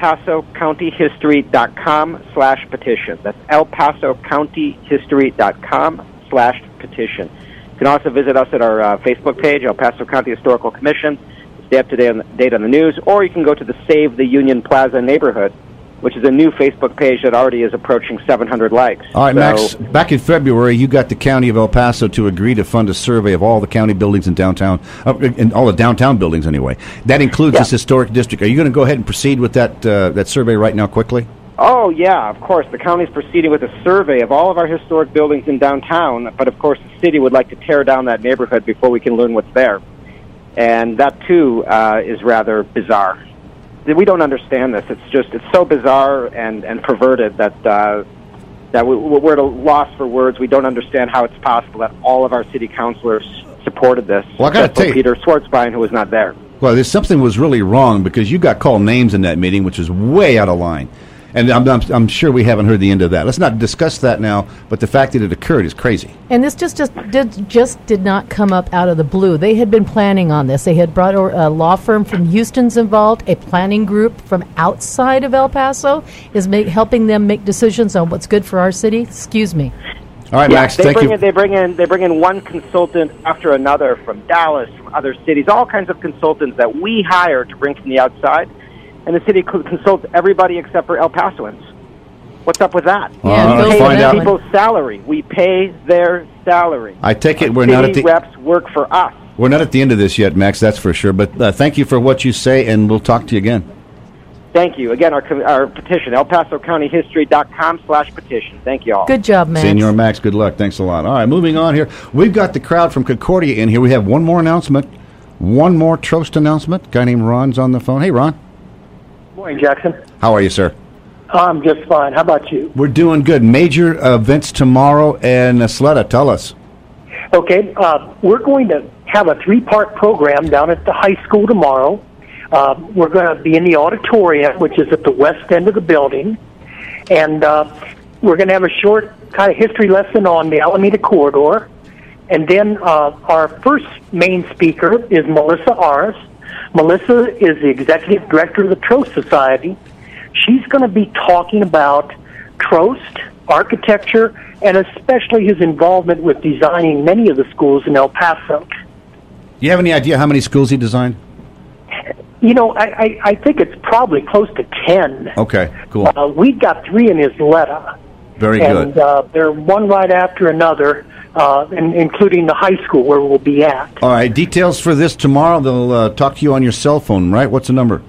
elpasocountyhistory.com/petition. That's elpasocountyhistory.com/petition. You can also visit us at our Facebook page, El Paso County Historical Commission, to stay up to date on the news, or you can go to the Save the Union Plaza neighborhood, which is a new Facebook page that already is approaching 700 likes. All right, Max, back in February, you got the County of El Paso to agree to fund a survey of all the county buildings in downtown, and all the downtown buildings anyway. That includes this historic district. Are you going to go ahead and proceed with that survey right now quickly? Oh, yeah, of course. The county's proceeding with a survey of all of our historic buildings in downtown, but of course the city would like to tear down that neighborhood before we can learn what's there. And that, too, is rather bizarre. We don't understand this. It's so bizarre and perverted that we're at a loss for words. We don't understand how it's possible that all of our city councilors supported this. Well, I got to tell you, Peter Schwartzbein, who was not there. Well, there's something was really wrong because you got called names in that meeting, which is way out of line. And I'm sure we haven't heard the end of that. Let's not discuss that now, but the fact that it occurred is crazy. And this just did not come up out of the blue. They had been planning on this. They had brought a law firm from Houston's involved. A planning group from outside of El Paso is helping them make decisions on what's good for our city. Excuse me. All right, Max, thank you. They bring in one consultant after another from Dallas, from other cities, all kinds of consultants that we hire to bring from the outside. And the city consults everybody except for El Pasoans. What's up with that? Let's find out. People's salary. We pay their salary. I take it we're not at the reps work for us. We're not at the end of this yet, Max. That's for sure. But thank you for what you say, and we'll talk to you again. Thank you. Again, our petition, ElPasoCountyHistory.com/petition. Thank you all. Good job, Max. Senor Max, good luck. Thanks a lot. All right, moving on here. We've got the crowd from Concordia in here. We have one more announcement, one more Trost announcement. A guy named Ron's on the phone. Hey, Ron. Morning, Jackson. How are you, sir? I'm just fine. How about you? We're doing good. Major events tomorrow, and Sletta, tell us. Okay, we're going to have a 3-part program down at the high school tomorrow. We're going to be in the auditorium, which is at the west end of the building, and we're going to have a short kind of history lesson on the Alameda Corridor, and then our first main speaker is Melissa Aras. Melissa is the executive director of the Trost Society. She's going to be talking about Trost, architecture, and especially his involvement with designing many of the schools in El Paso. Do you have any idea how many schools he designed? You know, I think it's probably close to 10. Okay, cool. We got 3 in Isleta. Very good. And they're one right after another, including the high school where we'll be at. All right, details for this tomorrow. They'll talk to you on your cell phone, right? What's the number?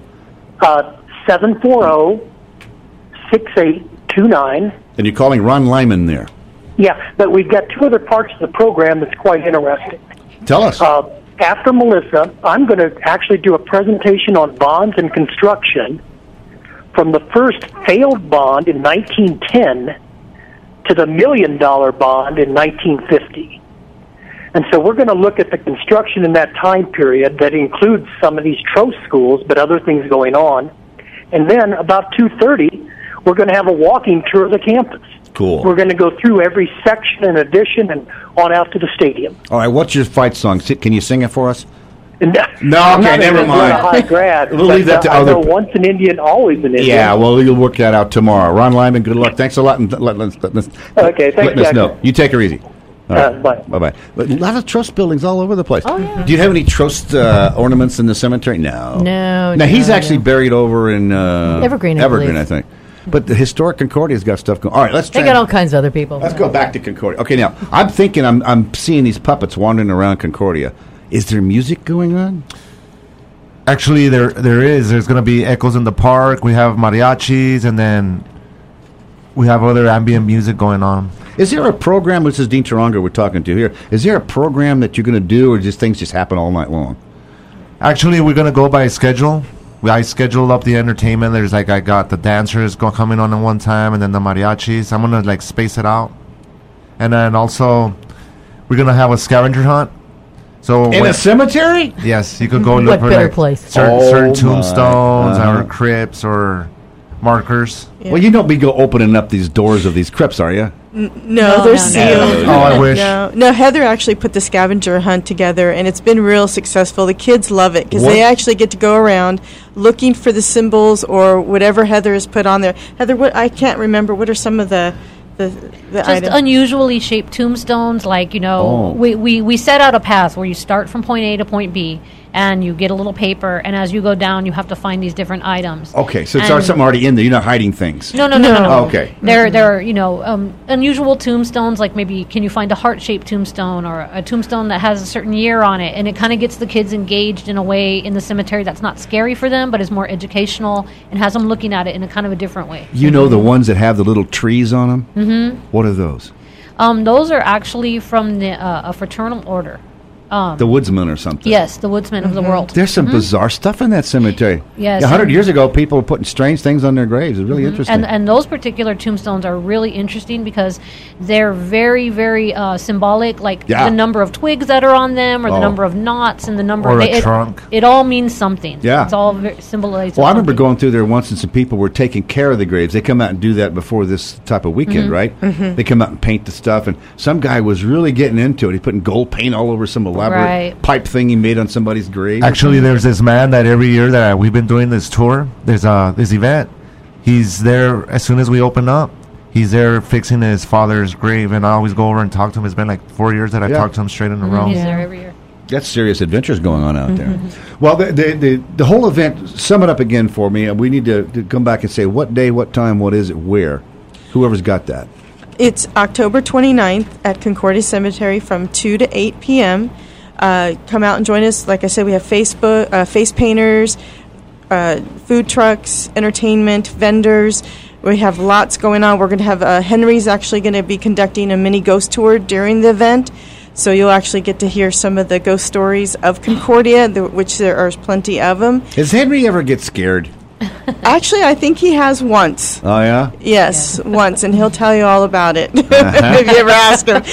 740-6829. And you're calling Ron Lyman there. Yeah, but we've got 2 other parts of the program that's quite interesting. Tell us. After Melissa, I'm going to actually do a presentation on bonds and construction from the first failed bond in 1910 to the $1 million bond in 1950. And so we're going to look at the construction in that time period that includes some of these Trost schools, but other things going on. And then about 2:30, we're going to have a walking tour of the campus. Cool. We're going to go through every section and addition and on out to the stadium. All right, what's your fight song? Can you sing it for us? No, okay, never mind. A high grad, we'll leave that to I other. know once an Indian, always an Indian. Yeah, well, you'll work that out tomorrow. Ron Lyman, good luck. Thanks a lot, and let us know. You take her easy. All right. Bye. Bye-bye. But a lot of Trost buildings all over the place. Oh, yeah. Do you have any Trost ornaments in the cemetery? No. No. Now, he's actually buried over in Evergreen, I think. But the historic Concordia's got stuff going. All right, They got all kinds of other people. Let's go back to Concordia. Okay, now, I'm thinking I'm seeing these puppets wandering around Concordia. Is there music going on? Actually, there is. There's going to be Echoes in the Park. We have mariachis, and then we have other ambient music going on. Is there a program, this is Dean Taronga we're talking to here, is there a program that you're going to do, or just things just happen all night long? Actually, we're going to go by schedule. I scheduled up the entertainment. There's I got the dancers coming on at one time, and then the mariachis. I'm going to space it out. And then also, we're going to have a scavenger hunt. So in a cemetery? Yes, you could go look for certain tombstones or crypts or markers. Yeah. Well, you don't be opening up these doors of these crypts, are you? No, they're sealed. Oh, I wish. No, Heather actually put the scavenger hunt together, and it's been real successsul. The kids love it because they actually get to go around looking for the symbols or whatever Heather has put on there. Heather, I can't remember. What are some of the just items? Unusually shaped tombstones, we set out a path where you start from point A to point B, and you get a little paper, and as you go down, you have to find these different items. Okay, so it's something already in there. You're not hiding things. No. Oh, okay. There are unusual tombstones, like maybe can you find a heart-shaped tombstone or a tombstone that has a certain year on it, and it kind of gets the kids engaged in a way in the cemetery that's not scary for them, but is more educational and has them looking at it in a kind of a different way. You know the ones that have the little trees on them? Mm-hmm. What are those? Those are actually from a fraternal order. The Woodsman or something. Yes, the Woodsman of the world. There's some bizarre stuff in that cemetery. Yes. 100 years ago, people were putting strange things on their graves. It's really interesting. And those particular tombstones are really interesting because they're very, very symbolic, like the number of twigs that are on them, or the number of knots, and the number or of a trunk. It all means something. Yeah. It's all symbolized. Well, I remember going through there once, and some people were taking care of the graves. They come out and do that before this type of weekend, right? They come out and paint the stuff, and some guy was really getting into it. He's putting gold paint all over some elaborate pipe thing he made on somebody's grave. Actually, there's this man that every year that we've been doing this tour, there's this event. He's there as soon as we open up. He's there fixing his father's grave, and I always go over and talk to him. It's been like 4 years that I talked to him straight in a row. He's there every year. That's serious adventures going on out there. Well, the whole event, sum it up again for me. We need to come back and say what day, what time, what is it, where. Whoever's got that. It's October 29th at Concordia Cemetery from 2 to 8 p.m. Come out and join us. Like I said, we have face painters, food trucks, entertainment, vendors. We have lots going on. We're going to have Henry's actually going to be conducting a mini ghost tour during the event. So you'll actually get to hear some of the ghost stories of Concordia, which there are plenty of them. Does Henry ever get scared? Actually, I think he has once. Oh, yeah? Yes, once, and he'll tell you all about it if you ever ask him.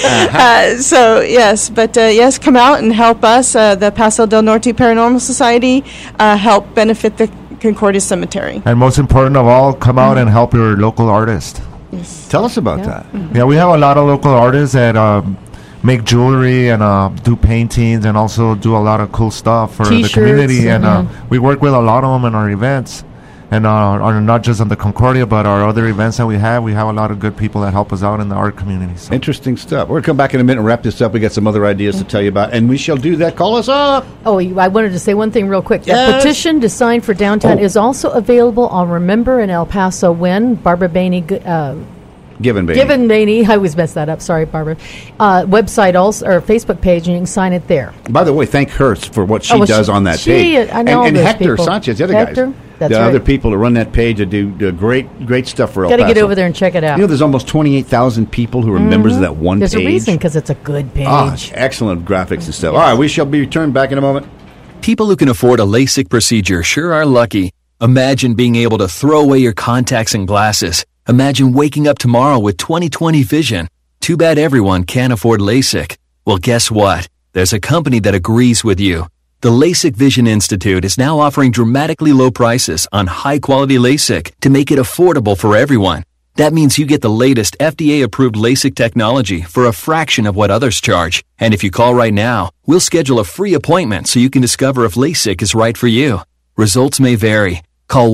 Yes, come out and help us, the Paso del Norte Paranormal Society, help benefit the Concordia Cemetery. And most important of all, come out and help your local artist. Yes. Tell us about that. Yeah, we have a lot of local artists that make jewelry and do paintings and also do a lot of cool stuff for the community. And we work with a lot of them in our events. And are not just on the Concordia, but our other events that we have a lot of good people that help us out in the art community. So. Interesting stuff. We're going to come back in a minute and wrap this up. We got some other ideas to tell you about, and we shall do that. Call us up. Oh, I wanted to say one thing real quick. Yes. The petition to sign for downtown is also available on Remember in El Paso When. Barbara Bainey... Given Bainey. I always mess that up. Sorry, Barbara. Website also, or Facebook page, and you can sign it there. By the way, thank her for what she does on that page. I know and those Hector people. Sanchez, the other guys. That's the right. other people that run that page that do great stuff for El Paso. Got to get over there and check it out. You know, there's almost 28,000 people who are members of that one There's page. There's a reason, because it's a good page. Excellent graphics and stuff. All right, we shall be returned back in a moment. People who can afford a LASIK procedure sure are lucky. Imagine being able to throw away your contacts and glasses. Imagine waking up tomorrow with 20/20 vision. Too bad everyone can't afford LASIK. Well, guess what? There's a company that agrees with you. The LASIK Vision Institute is now offering dramatically low prices on high-quality LASIK to make it affordable for everyone. That means you get the latest FDA-approved LASIK technology for a fraction of what others charge. And if you call right now, we'll schedule a free appointment so you can discover if LASIK is right for you. Results may vary. Call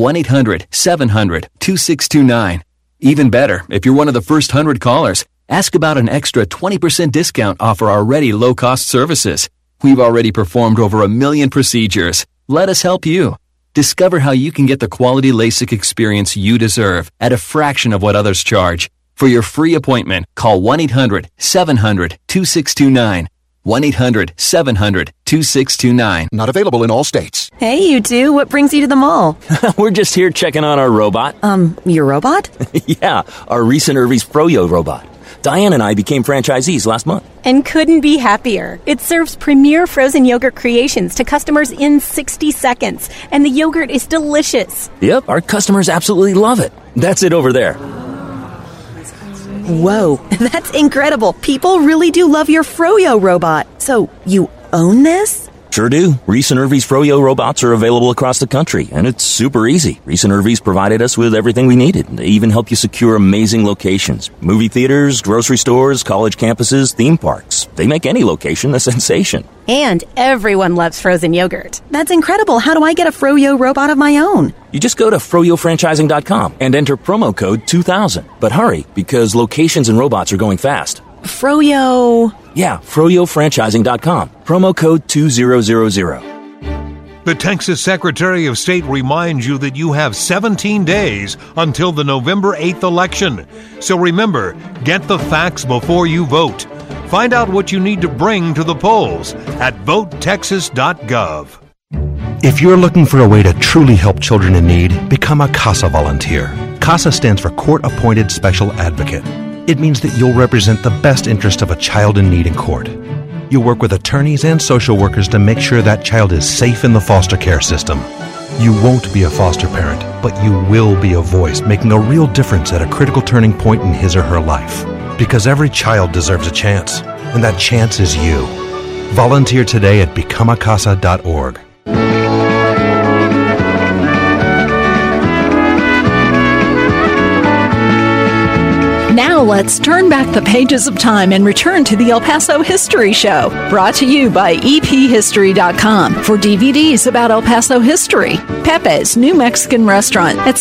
1-800-700-2629. Even better, if you're one of the first 100 callers, ask about an extra 20% discount off our already low-cost services. We've already performed over 1 million procedures. Let us help you. Discover how you can get the quality LASIK experience you deserve at a fraction of what others charge. For your free appointment, call 1-800-700-2629. 1-800-700-2629. Not available in all states. Hey, you two. What brings you to the mall? We're just here checking on our robot. Your robot? Yeah, our recent Irvy's Froyo robot. Diane and I became franchisees last month. And couldn't be happier. It serves premier frozen yogurt creations to customers in 60 seconds. And the yogurt is delicious. Yep, our customers absolutely love it. That's it over there. Whoa, that's incredible. People really do love your Froyo robot. So, you own this? Sure do. Reese and Irvy's Froyo robots are available across the country, and it's super easy. Reese and Irvy's provided us with everything we needed. They even help you secure amazing locations. Movie theaters, grocery stores, college campuses, theme parks. They make any location a sensation. And everyone loves frozen yogurt. That's incredible. How do I get a Froyo robot of my own? You just go to froyofranchising.com and enter promo code 2000. But hurry, because locations and robots are going fast. Froyo... Yeah, froyofranchising.com. Promo code 2000. The Texas Secretary of State reminds you that you have 17 days until the November 8th election. So remember, get the facts before you vote. Find out what you need to bring to the polls at votetexas.gov. If you're looking for a way to truly help children in need, become a CASA volunteer. CASA stands for Court-Appointed Special Advocate. It means that you'll represent the best interest of a child in need in court. You'll work with attorneys and social workers to make sure that child is safe in the foster care system. You won't be a foster parent, but you will be a voice making a real difference at a critical turning point in his or her life. Because every child deserves a chance, and that chance is you. Volunteer today at becomeacasa.org. Now let's turn back the pages of time and return to the El Paso History Show, brought to you by EPHistory.com for DVDs about El Paso history. Pepe's New Mexican Restaurant at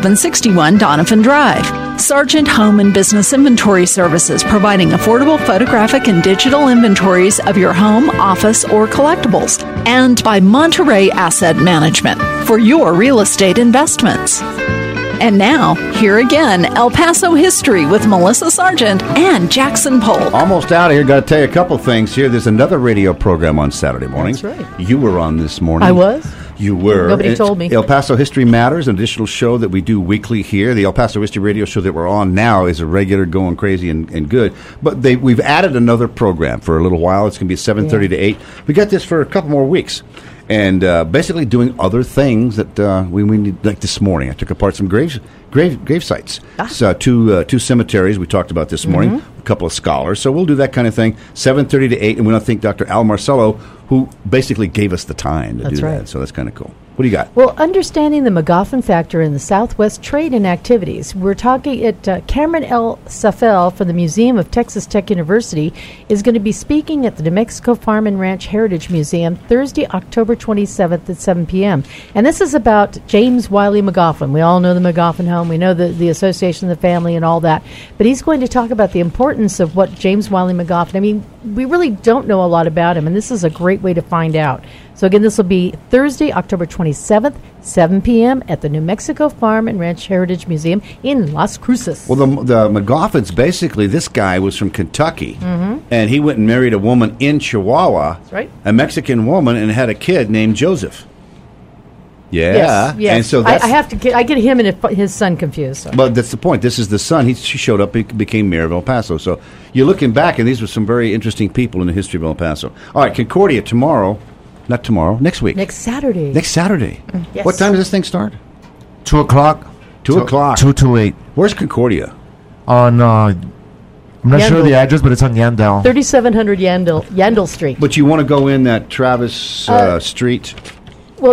6761 Donovan Drive. Sargent Home and Business Inventory Services, providing affordable photographic and digital inventories of your home, office, or collectibles. And by Monterey Asset Management for your real estate investments. And now, here again, El Paso History with Melissa Sargent and Jackson Polk. Almost out of here. Got to tell you a couple things here. There's another radio program on Saturday morning. That's right. You were on this morning. I was. You were. Nobody told me. El Paso History Matters, an additional show that we do weekly here. The El Paso History Radio show that we're on now is a regular, going crazy and good. But we've added another program for a little while. It's going to be 7:30 to 8. We got this for a couple more weeks. And basically doing other things that we need, like this morning. I took apart some grave sites. So two cemeteries we talked about this morning, a couple of scholars. So we'll do that kind of thing, 7:30 to 8. And we want to thank Dr. Al Marcello, who basically gave us the time to do that. So that's kind of cool. What do you got? Well, understanding the McGoffin factor in the Southwest trade and activities. We're talking at Cameron L. Safel from the Museum of Texas Tech University is going to be speaking at the New Mexico Farm and Ranch Heritage Museum Thursday, October 27th at 7 p.m. And this is about James Wiley McGoffin. We all know the McGoffin home. We know the association, the family, and all that. But he's going to talk about the importance of what James Wiley McGoffin, I mean, we really don't know a lot about him, and this is a great way to find out. So again, this will be Thursday, October 27th, 7 p.m. at the New Mexico Farm and Ranch Heritage Museum in Las Cruces. Well, the McGoffins, basically, this guy was from Kentucky, and he went and married a woman in Chihuahua, That's right. a Mexican woman, and had a kid named Joseph. Yeah. Yes. And so that's, I get him and his son confused. So. But that's the point. This is the son. She showed up, became mayor of El Paso. So you're looking back, and these were some very interesting people in the history of El Paso. All right, Concordia tomorrow. Not tomorrow, next week. Next Saturday. Next Saturday. Yes. What time does this thing start? 2 o'clock. 2 o'clock. 2 to 8. Where's Concordia? On, I'm not sure of the address, but it's on Yandel. 3700 Yandel Street. But you want to go in that Travis Street? Well,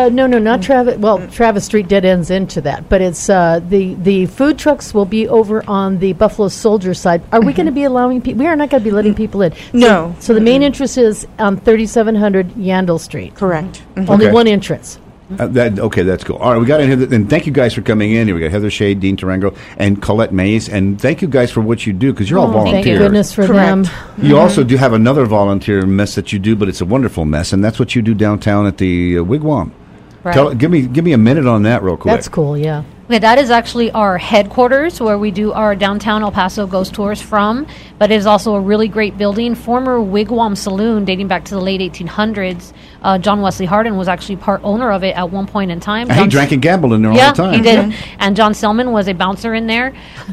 not Travis. Well, Travis Street dead ends into that, but it's the food trucks will be over on the Buffalo Soldier side. Are we going to be allowing people? We are not going to be letting people in. No. So the main entrance is on 3700 Yandel Street. Correct. Only one entrance. Okay, that's cool. All right, we got in here, and thank you guys for coming in. Here we got Heather Shade, Dean Tarango, and Colette Mays, and thank you guys for what you do, because you're all volunteers. Thank goodness for them. You also do have another volunteer mess that you do, but it's a wonderful mess, and that's what you do downtown at the Wigwam. Right. Give me a minute on that real quick. That's cool, yeah. Okay, that is actually our headquarters where we do our downtown El Paso ghost tours from, but it is also a really great building. Former Wigwam Saloon dating back to the late 1800s. John Wesley Hardin was actually part owner of it at one point in time. And he drank and gambled in there all the time. Yeah, he did. And John Selman was a bouncer in there.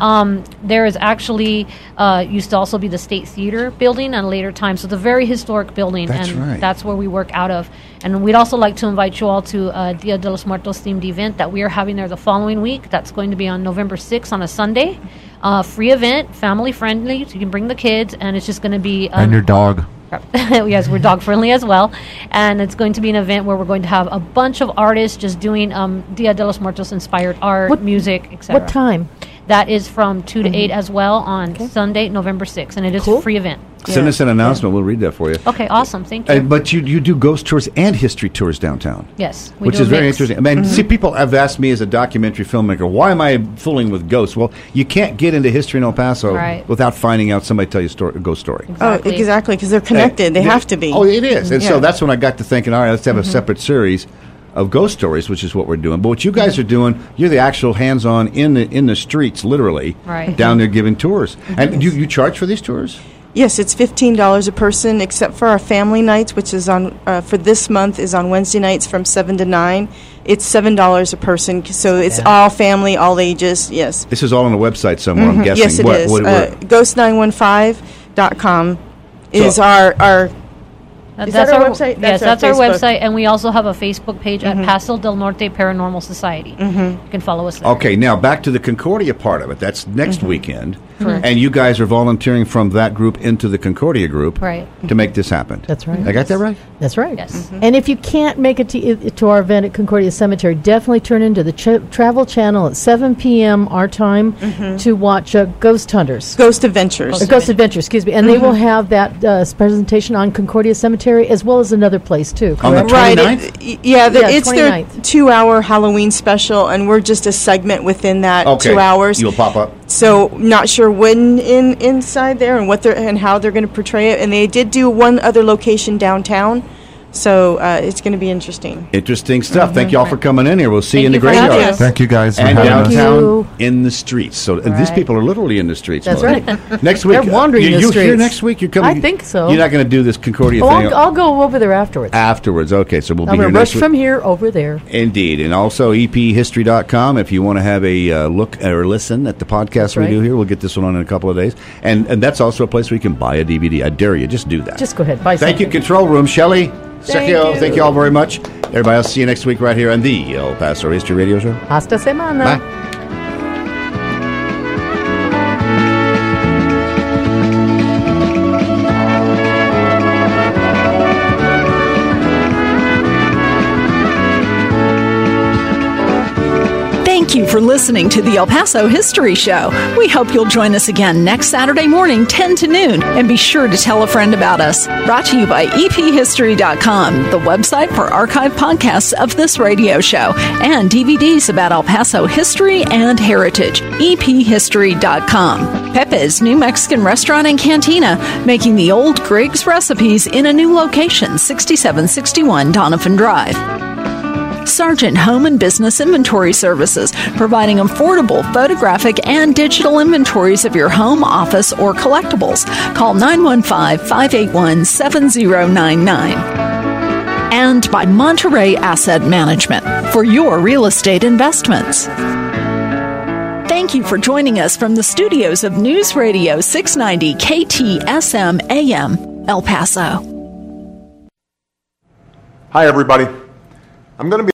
There is actually, used to also be the State Theater building at a later time. So it's a very historic building. That's and right. That's where we work out of. And we'd also like to invite you all to a Dia de los Muertos themed event that we are having there the following week. That's going to be on November 6th on a Sunday. Free event, family friendly. So you can bring the kids, and it's just going to be... and your dog. Yes, we're dog friendly as well. And it's going to be an event where we're going to have a bunch of artists just doing Dia de los Muertos inspired art, music, etc. What time? That is from 2 to 8 as well on Sunday, November 6th. And it is a free event. Send us an announcement. We'll read that for you. Okay, awesome. Thank you. But you do ghost tours and history tours downtown. Yes. Which is very interesting. I mean, see, people have asked me as a documentary filmmaker, why am I fooling with ghosts? Well, you can't get into history in El Paso without finding out somebody tell you a ghost story. Exactly. Oh, exactly, because they're connected. They have to be. Oh, it is. And so that's when I got to thinking, all right, let's have a separate series of ghost stories, which is what we're doing. But what you guys are doing, you're the actual hands-on in the streets, literally, down there giving tours. And you charge for these tours? Yes, it's $15 a person, except for our family nights, which is on for this month is on Wednesday nights from 7 to 9. It's $7 a person, so it's all family, all ages. Yes. This is all on the website somewhere. I'm guessing. Yes, it is. Ghost915.com. is our Is that's that our our website? Yes, that's our Facebook. website, and we also have a Facebook page at Paso del Norte Paranormal Society. You can follow us there. Okay, now back to the Concordia part of it. That's next weekend. Correct. And you guys are volunteering from that group into the Concordia group Right. to make this happen. That's right. I got that right? That's right. Yes. And if you can't make it to our event at Concordia Cemetery, definitely turn into the Travel Channel at 7 p.m. our time to watch Ghost Hunters. Ghost Adventures. Ghost Adventures, excuse me. And they will have that presentation on Concordia Cemetery as well as another place, too. On the Correct? Right. 29th? It's their 29th. 2-hour Halloween special, and we're just a segment within that Okay. 2 hours. You'll pop up. So not sure when inside there and and how they're going to portray it. And they did do one other location downtown, so it's going to be interesting. Interesting stuff. Thank you all for coming in here. We'll see you in the Thank you for graveyard. having us. Thank you guys for And having us. downtown in the streets. So and these Right. people are literally in the streets. That's Melody. right. Next week, They're wandering the you here streets. next week? You're coming. I think so. You're not going to do this Concordia Oh, thing I'll go over there afterwards. afterwards. Okay, so we'll I'm be here going to rush next week. from here over there. Indeed. And also ephistory.com if you want to have a look or listen at the podcast we right. do here. We'll get this one on in a couple of days. And that's also a place where you can buy a DVD. I dare you. Just do that. Just go ahead. Buy Thank you, something. Control Room. Shelley, Thank Sergio, you. thank you all very much. Everybody else, see you next week right here on the El Paso History Radio Show. Hasta semana. Bye. Thank you for listening to the El Paso History Show. We hope you'll join us again next Saturday morning, 10 to noon, and be sure to tell a friend about us. Brought to you by ephistory.com, the website for archive podcasts of this radio show, and DVDs about El Paso history and heritage. ephistory.com. Pepe's New Mexican Restaurant and Cantina, making the old Griggs recipes in a new location, 6761 Donovan Drive. Sargent Home and Business Inventory Services, providing affordable photographic and digital inventories of your home, office, or collectibles. Call 915-581-7099. And by Monterey Asset Management for your real estate investments. Thank you for joining us from the studios of News Radio 690 KTSM AM, El Paso. Hi, everybody. I'm going to be